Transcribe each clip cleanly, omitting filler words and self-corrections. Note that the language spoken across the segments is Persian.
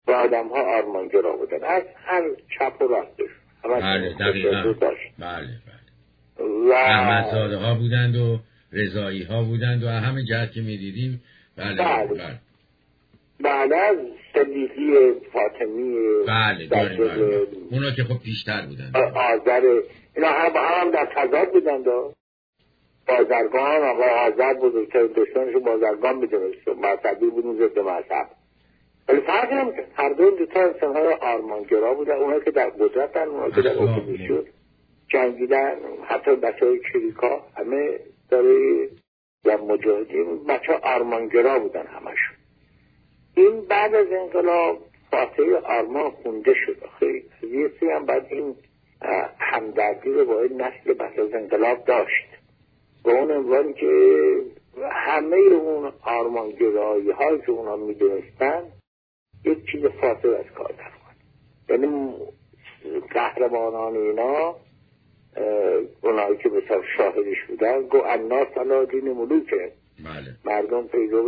و آدم ها آرمانگرا بودن از هر چپ و راستش. بله دقیقا. بله. و احمدزاده ها بودند و رضایی ها بودند و همه جهت که میدیدیم. بله. بعد از صدیقی فاطمی بله داریم. اونا که خب پیشتر بودند. آذر اینا هم در تضاد بودند و بازرگان آقا آذر بزرگتر دشمنشو بازرگان میدونست، مذهبی بودن ضد مذهب، ولی فرق هم کرد. هر دو تا انسان‌های آرمانگرا بودن، اونا که در قدرتن، اونا که در اپوزیسیون جنگیدن، حتی بچه‌های چریکا همه داره و مجاهدین بچه آرمانگرا بودن همشون. این بعد از انقلاب فاتحه آرمان خونده شد. خیلی قضیه هم بعد این همدردی رو با این نسل بعد از انقلاب داشت به اون عنوانی که همه اون آرمانگرایی ها که اونا میدونستن یک چیز فاصل از کار در اومد. یعنی قهرمانان اینا اونایی که بسیار شاهدش بودن گو الناس علی دین ملوکه. بله. مردم پیرو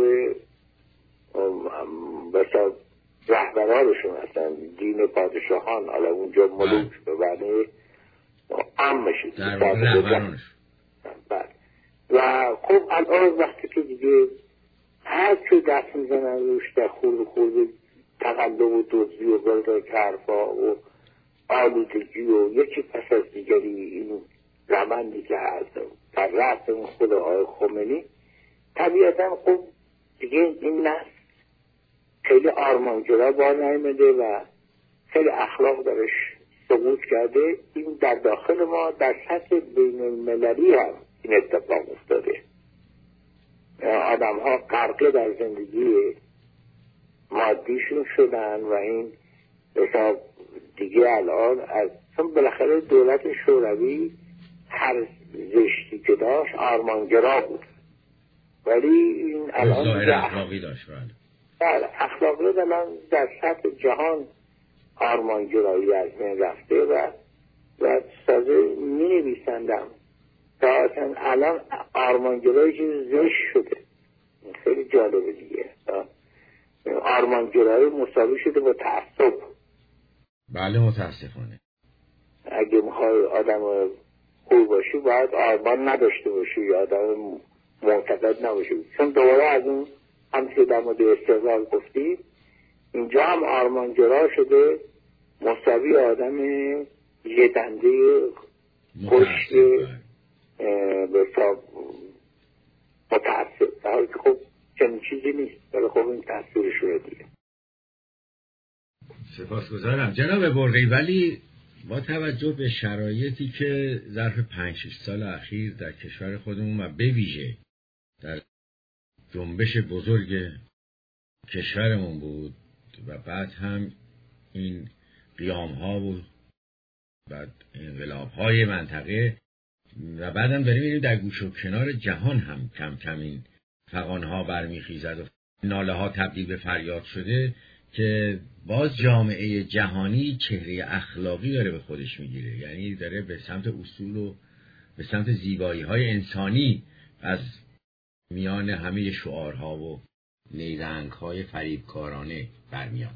بسیار رهبرانشون هستن، دین پادشاهان، حالا اونجا ملوک به معنی عامشید در رهبرانش. بله. و خب الان وقتی که دیگه هر چه دست میزنن روش در خورد تقلب و دزدی و بردار حرفا و آلودگی و یکی پس از دیگری این روندی که هست در رأس اون خود آقای خمینی، طبیعتا خب دیگه این نسل خیلی آرمانگرا بار نیامده و خیلی اخلاق درش سقوط کرده. این در داخل ما در سطح بین المللی هم این اتفاق افتاده. آدم ها غرقه در زندگی مادیشون شدن و این حساب دیگه الان از چون بالاخره دولت شوروی هر زشتی که داشت آرمانگرا بود، ولی این الان ظاهر اخلاقی داشت. بله اخلاقی الان در سطح جهان آرمانگرایی از بین رفته و تازه می نویسندم تا اصلا الان آرمانگرایی که زشت شده. خیلی جالبه دیگه، آرمانگرایی مساوی شده با تعصب. بله متاسفانه. اگه میخوای آدم خوب باشی باید آرمان نداشته باشی یا آدم معتقد نباشی، چون دوباره از اون همچه در مورد استقلال گفتی اینجا هم آرمانگرا شده مساوی آدم یه دنده خوش به حساب متعصب، در حالی که خب چنین چیزی نیست، ولی خب این تأثیرش رو دیگه. سپاسگزارم جناب برقی، ولی با توجه به شرایطی که ظرف 5-6 سال اخیر در کشور خودمون و به ویژه در جنبش بزرگ کشورمون بود و بعد هم این قیام ها و بعد انقلاب های منطقه و بعد هم داریم می‌بینیم در گوش و کنار جهان هم کم کم این فغان ها برمیخیزد و ناله ها تبدیل به فریاد شده که باز جامعه جهانی چهره اخلاقی داره به خودش میگیره، یعنی داره به سمت اصول و به سمت زیبایی های انسانی از میان همه شعارها و نیرنگ های فریبکارانه برمیاد.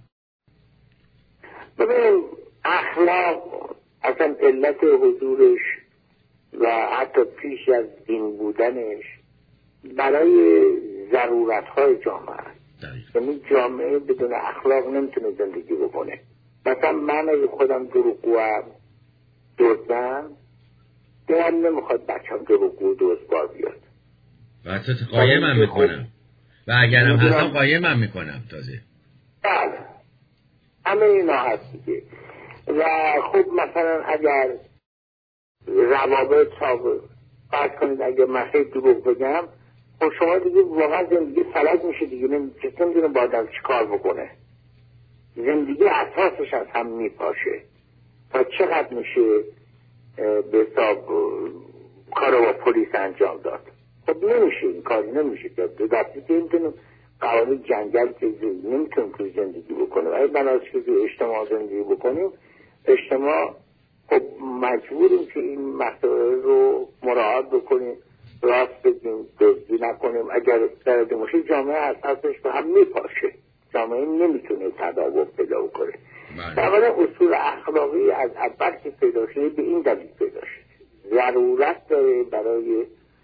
ببین اخلاق اصلا علت حضورش و حتی پیش از دین بودنش برای ضرورت های جامعه است. یعنی جامعه بدون اخلاق نمیتونه زندگی بکنه. مثلا من اگه خودم دروغگوام دزدم دلم نمیخواد بچم دروغگو دزدبار بیاد و حتی قایمم میکنم و اگرم هستم قایمم میکنم تازه. بله همه اینا هست دیگه. و خب مثلا اگر روابط فرض کنید اگر من خیلی دروغ بگم خب شما دیگه واقعا زندگی فلج میشه دیگه، نمیدونه با آدم چی کار بکنه. زندگی اساسش از هم میپاشه تا چقدر میشه به حساب کارو با پلیس انجام داد. خب نمیشه، این کاری نمیشه که دستی که نمیتونیم قوانین جنگل که نمیتونیم که زندگی بکنیم. اگه بنابراین که اجتماع زندگی بکنیم اجتماع خب مجبوریم که این مسائل رو مراعات بکنیم، راست بگیم، دزدی نکنیم. اگر در دموشی جامعه اساسش به هم میپاشه، جامعه نمیتونه تداوم پیدا کنه. بله. اولا اصول اخلاقی از اول که پیدا شده به این دلیل پیدا شده، ضرورت داره برای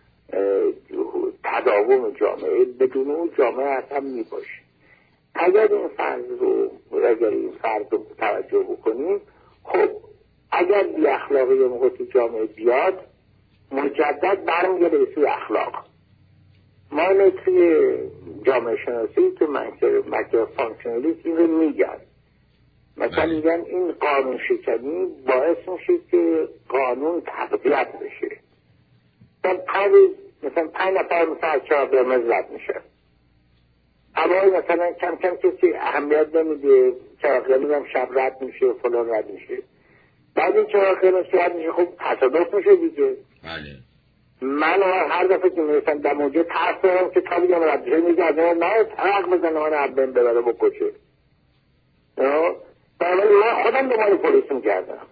تداوم جامعه، بدون اون جامعه اصلا میباشه. اگر این فرض رو توجه بکنیم، خب اگر بی اخلاقی موقع تو جامعه بیاد مجدد برمیگرده به سوی اخلاق. ما اینه توی جامعه شناسی تو مکتب فانکشنالیسم این رو میگن، مثلا میگن این قانون شکنی باعث میشه که قانون تقویت بشه. مثلا 5 نفر مثلا از چراغ قرمز رد میشه، اما مثلا کم کم کسی اهمیت نمیده، چراغ قرمز هم شب رد میشه، فلان رد میشه، بعد این چراغ قرمز رد میشه، خب تصادف میشه دیگه. بله. من هر دفعه که میرسن در موجه ترس دارم که تا بگم رد میشه، میگه از اون نه طرق بزنه من عبدن ببره بکشه. برای من خودم دنبال پلیس میکردم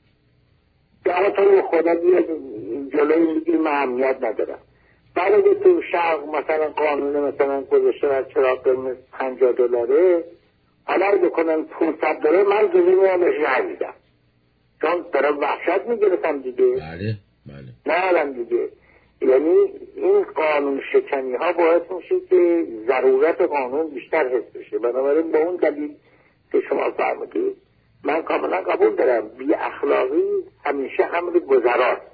که اما تو خودم جلوی میگی من اهمیت ندارم. بعد اگه تو شرق مثلا قانون مثلا گذاشته از چراغ قرمز $50، حالا اگه کنن $500 من جزی میام بهش نهیدم، چون دارم وحشت میگرفتم دیگه. بله بله. نه الان دیگه، یعنی این قانون شکنی ها باعث میشه که ضرورت قانون بیشتر حس بشه. بنابراین با اون دلیل که شما فرمودید من کاملا قبول دارم بی اخلاقی همیشه همون گذراست،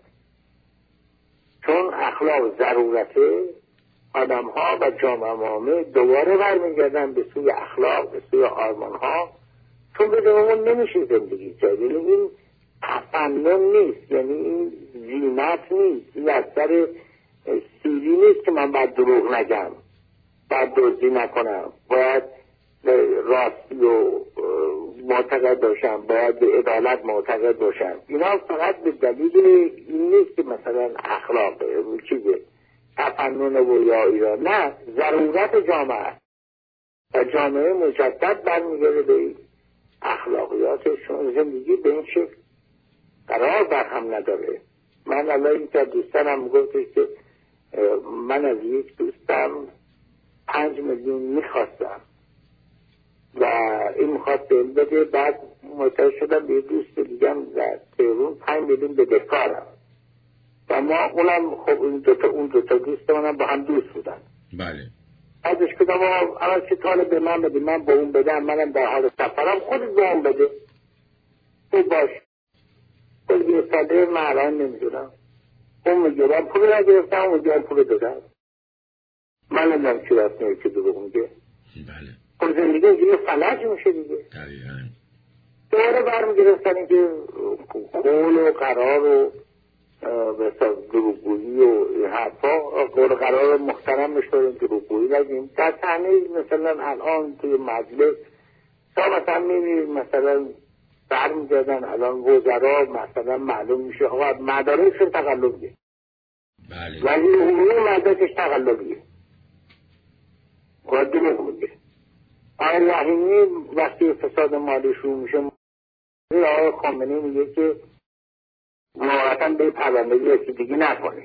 چون اخلاق ضرورته. آدم ها و جامعه دوباره برمیگردن به سوی اخلاق، به سوی آرمان ها، چون بدون اون نمیشه زندگی کرد. یعنی این تفنن نیست، یعنی این زینت نیست، این اثر سیری نیست که من باید دروغ نگم، باید دزدی نکنم، باید راستی و معتقد باشم، باید به عدالت معتقد باشم. اینا فقط به دلیل این نیست که مثلا اخلاق چیزه تفنن و یا ایران، نه، ضرورت جامعه و جامعه مجدد برمیگرده به اخلاقیاتشون. زندگی به این شکل قرار برهم نداره. من الان این که دوستانم گفتش که من از یک دوستم 5 میلیون میخواستم و این میخواست بهم بده، بعد متوجه شدم به دوست دیگم در تهران 5 میلیون بدهکارم و ما اونم خب اون دوتا دوست منم با هم دوست بودن. بله. ازش کدام اول که طالب به من بده من با اون بدم، منم در حال سفرم خودت با اون بده. خوب باش. خود یه ساله من الان نمیدونم، اون میگرم پول نگرفتم، اون میگرم پول دادم. من نمیدونم چی راست نیست که دروغ میگه. بله. خب زندگی اینجوری فلج میشه دیگه. دقیقاً. دوباره برمیگرفتن که قول و قرار و مثلا دروغگویی و حرفا، قول قرار محترم میشوریم دروغگویی نگیم. در تحمیل مثلا الان توی مجلس تا مثلا میبینید مثلا برمیگردن الان وزرا مثلا معلوم میشه آقا مدارکشون تقلبیه. بله. ولی عمومی مدارکش تقلبیه. باید دروغ میگه. آقای رحیمی وقتی فساد مالی شروع میشه آقای خامنه‌ای میگه که موقتا به پروندگی رسیدگی نکنید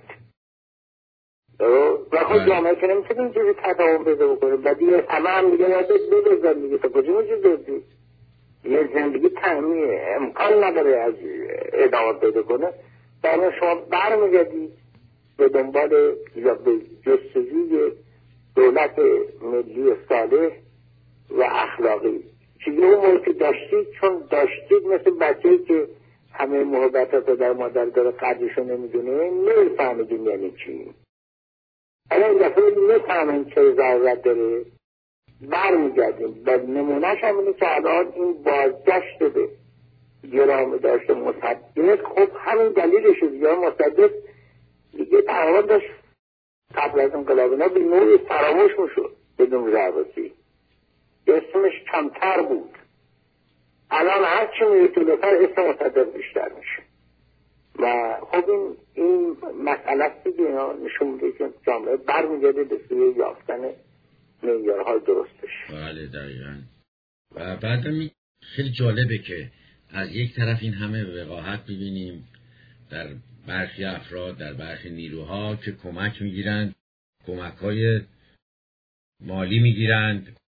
و خود جامعه که نمیتونه این چیزی تداوم پیدا بکنه و دیگه همه هم میگه یادت بدازن دیگه تا کجا میشه دزدی یه زندگی امکان نداره از ادامه پیدا کنه. برای شما برمیگردید به دنبال یا به جستجوی دولت ملی صالح و اخلاقی. چیزی اون موقع که داشتید، چون داشتید مثل بچه‌ای که همه محبتات در مادر داره قدرشو نمیدونه نمیفهمیدیم یعنی چی. حالا این دفعه نمیفهمیم چه ضرورت داره برمیگردیم. و نمونهش هم اینه که الان این بازگشت به گرام داشته مصدق، خب همین دلیلش دیگه. مصدق دیگه تقریبا داشت قبل از انقلاب به نوعی فراموش میشد بدون ضرورتی، اسمش کمتر بود. الان هرچی میره جلوتر اسم مصدق بیشتر میشه و خب این مسئله است دیگه. نشون میده که جامعه برمیگرده به سوی یافتن معیارهای درستش. بله دقیقاً. و بعدم خیلی جالبه که از یک طرف این همه وقاحت ببینیم در برخی افراد، در برخی نیروها که کمک میگیرند، کمک‌های مالی میگیرند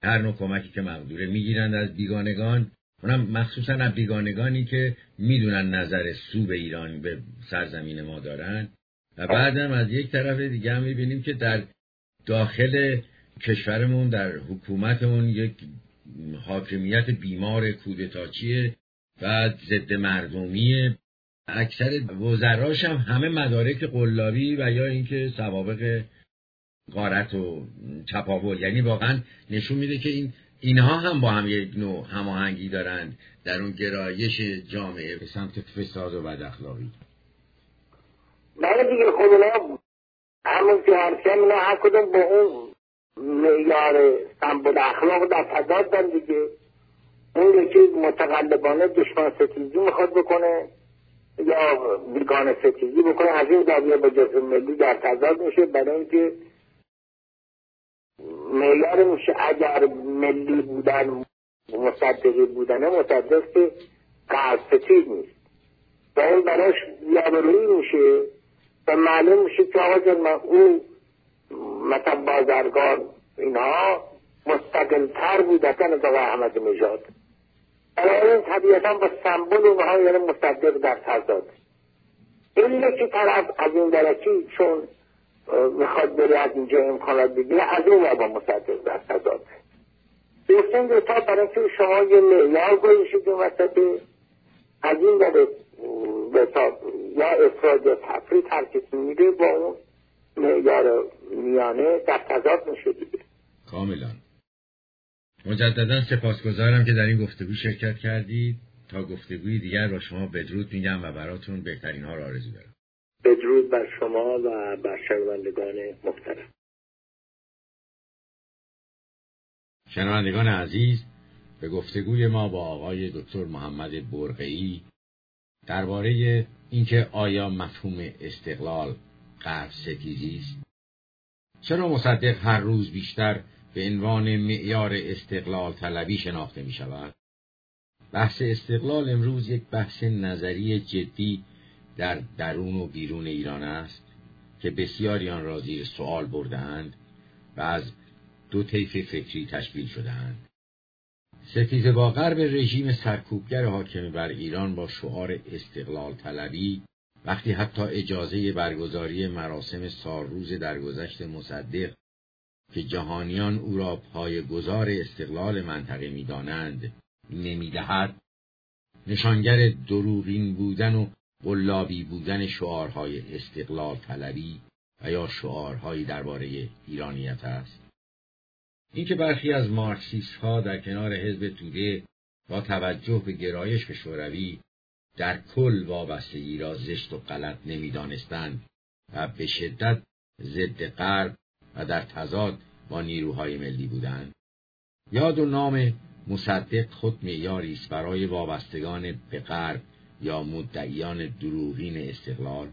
هر نوع کمکی که مقدوره میگیرند از بیگانگان، اونم مخصوصا از بیگانگانی که میدونن نظر سو به ایران به سرزمین ما دارن. و بعدم از یک طرف دیگه هم میبینیم که در داخل کشورمون در حکومتمون یک حاکمیت بیمار کودتاچیه و ضد مردمیه. اکثر وزراش هم همه مدارک قلابی و یا اینکه سوابق غارت و چپاول، یعنی واقعا نشون میده که اینها هم با هم یک نوع هماهنگی دارن در اون گرایش جامعه به سمت فساد و بد اخلاقی. بله دیگه، خود اینا همون که هرچه اینا هر کدوم با اون معیار سمبل اخلاق در تضادن دیگه. اون یکی متقلبانه دشمن ستیزی میخواد بکنه یا بیگانه ستیزی بکنه، از این زاویه با جزء ملی در تضاد میشه، برای اینکه معیار میشه اگر ملی بودن مصدقی بودنه مصدق که قرض ستیز نیست و این براش یابرویی میشه و معلوم میشه که آقا جان اون مثلا بازرگان اینها مستقلتر بودن از آقا احمد نژاد. این طبیعتا با سمبل اونها یعنی مصدق در تضاد. این یکی طرف از این درکی چون میخواد بره از اینجا امکانات بگیره، از اون با مصدق در تضاد. دوستان دوتا برای که شما یه معیار گذاشتید اون وسط، از این داره یا افراد یا تفرید هر کسی میده با اون معیار میانه در تضاد میشه دیگه. کاملا. مجددا سپاسگزارم که در این گفتگو شرکت کردید. تا گفتگوی دیگر با شما بدرود میگم و براتون بهترین ها را آرزو دارم. بدرود بر شما و بر شنوندگان محترم. شنوندگان عزیز، به گفتگوی ما با آقای دکتر محمد برقعی درباره اینکه آیا مفهوم استقلال غرب ستیزی است، چرا مصدق هر روز بیشتر به عنوان معیار استقلال طلبی شناخته می شود؟ بحث استقلال امروز یک بحث نظری جدی در درون و بیرون ایران است که بسیاری آن را زیر سوال برده‌اند و از دو طیف فکری تشکیل شده‌اند. ستیزه با غرب رژیم سرکوبگر حاکم بر ایران با شعار استقلال طلبی، وقتی حتی اجازه برگزاری مراسم سالروز درگذشت مصدق که جهانیان او را پایه‌گذار استقلال منطقه می‌دانند نمی‌دهد، نشانگر دروغین بودن و قلابی بودن شعارهای استقلال طلبی و یا شعارهای درباره ایرانیت است. اینکه برخی از مارکسیست‌ها در کنار حزب توده با توجه به گرایش شوروی در کل وابستگی را زشت و غلط نمی‌دانستند و به شدت ضد غرب و در تضاد با نیروهای ملی بودند. یاد و نام مصدق خود معیاری است برای وابستگان به غرب یا مدعیان دروغین استقلال.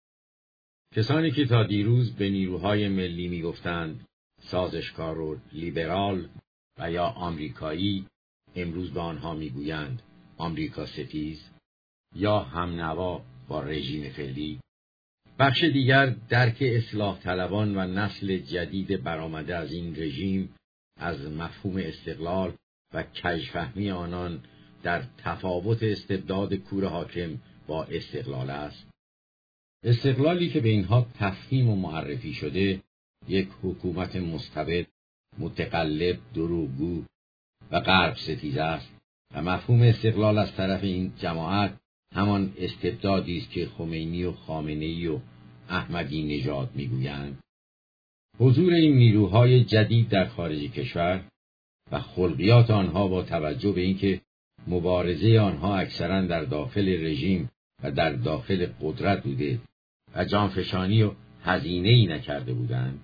کسانی که تا دیروز به نیروهای ملی میگفتند سازشکار و لیبرال و یا آمریکایی، امروز به آنها میگویند آمریکا ستیز یا همنوا با رژیم فعلی. بخش دیگر درک اصلاح طلبان و نسل جدید برآمده از این رژیم از مفهوم استقلال و کژفهمی آنان در تفاوت استبداد کور حاکم با استقلال است. استقلالی که به اینها تفهیم و معرفی شده یک حکومت مستبد، متقلب، دروغگو و غرب ستیز است و مفهوم استقلال از طرف این جماعت همان استبدادی است که خمینی و خامنه‌ای و احمدی نژاد میگویند. حضور این نیروهای جدید در خارج کشور و خلقیات آنها با توجه به اینکه مبارزه آنها اکثرا در داخل رژیم و در داخل قدرت بوده و جانفشانی و هزینه‌ای نکرده بودند،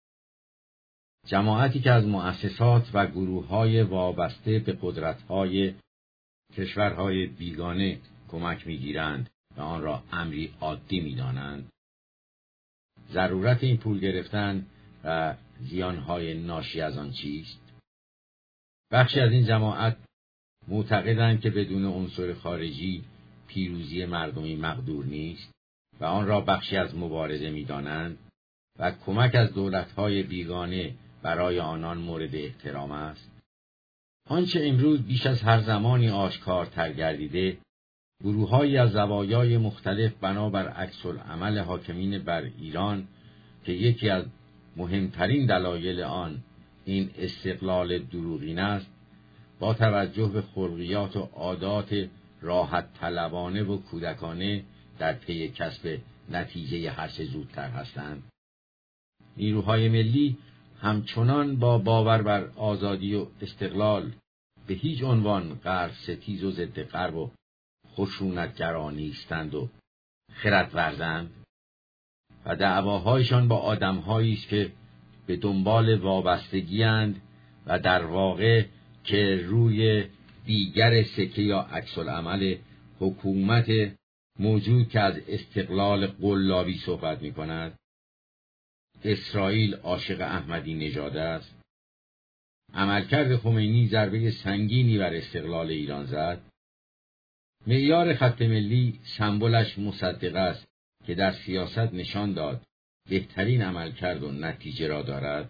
جماعتی که از مؤسسات و گروه‌های وابسته به قدرت‌های کشورهای بیگانه کمک می‌گیرند و آن را امری عادی می‌دانند، ضرورت این پول گرفتن و زیانهای ناشی از آن چیست؟ بخشی از این جماعت معتقدند که بدون عنصر خارجی پیروزی مردمی مقدور نیست و آن را بخشی از مبارزه می‌دانند و کمک از دولت‌های بیگانه برای آنان مورد احترام است. آنچه امروز بیش از هر زمانی آشکارتر گردیده، گروه‌هایی از زوایای مختلف بنابر عکس‌العمل حاکمین بر ایران که یکی از مهمترین دلایل آن این استقلال دروغین است، با توجه به خلقیات و عادات راحت طلبانه و کودکانه در پی کسب نتیجه هرچه زودتر هستند. نیروهای ملی همچنان با باور بر آزادی و استقلال به هیچ عنوان غرب ستیز و ضد غرب و خشونتگرا نیستند و خردورزند و دعواهایشان با آدم‌هایی است که به دنبال وابستگی‌اند و در واقع که روی دیگر سکه یا عکس‌العمل حکومت موجود که از استقلال قلابی صحبت می‌کند. اسرائیل عاشق احمدی نژاد است. عملکرد خمینی ضربه سنگینی بر استقلال ایران زد. معیار خط ملی سمبلش مصدق است که در سیاست نشان داد بهترین عملکرد و نتیجه را دارد.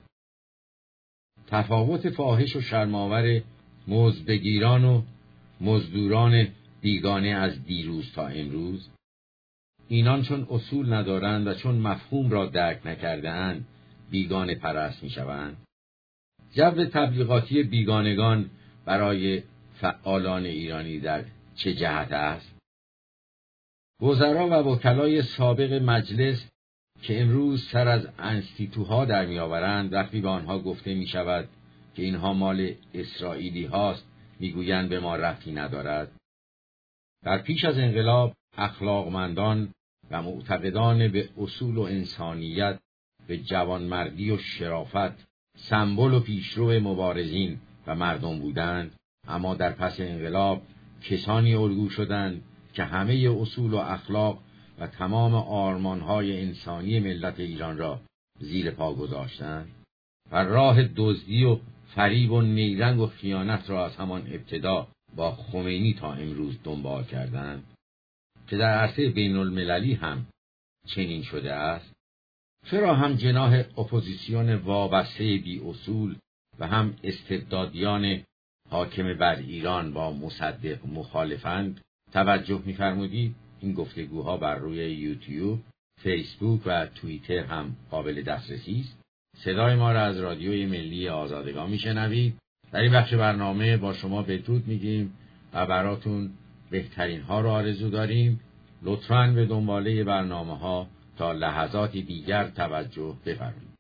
تفاوت فاحش و شرم‌آور مزدبگیران و مزدوران بیگانه از دیروز تا امروز، اینان چون اصول ندارند و چون مفهوم را درک نکرده‌اند بیگانه پرست می‌شوند. جو تبلیغاتی بیگانگان برای فعالان ایرانی در چه جهت است؟ وزرا و وکلای سابق مجلس که امروز سر از انستیتوها در می‌آورند، وقتی به آنها گفته می‌شود که اینها مال اسرائیلی هاست، می‌گویند به ما ربطی ندارد. در پیش از انقلاب اخلاقمندان و معتقدان به اصول و انسانیت، به جوانمردی و شرافت، سمبل و پیشرو مبارزین و مردم بودند، اما در پس انقلاب کسانی الگو شدند که همه اصول و اخلاق و تمام آرمانهای انسانی ملت ایران را زیر پا گذاشتند و راه دزدی و فریب و نیرنگ و خیانت را از همان ابتدا با خمینی تا امروز دنبال کردند، که در عرصه بین المللی هم چنین شده است. چرا هم جناح اپوزیسیون وابسته بی اصول و هم استبدادیان حاکم بر ایران با مصدق مخالفند؟ توجه می‌فرمودید این گفتگوها بر روی یوتیوب، فیسبوک و توییتر هم قابل دسترسی است. صدای ما را از رادیوی ملی آزادگان میشنوید. در این بخش برنامه با شما بدرود میگیم و براتون بهترین ها را آرزو داریم. لطفاً به دنباله برنامه ها تا لحظاتی دیگر توجه بفرمایید.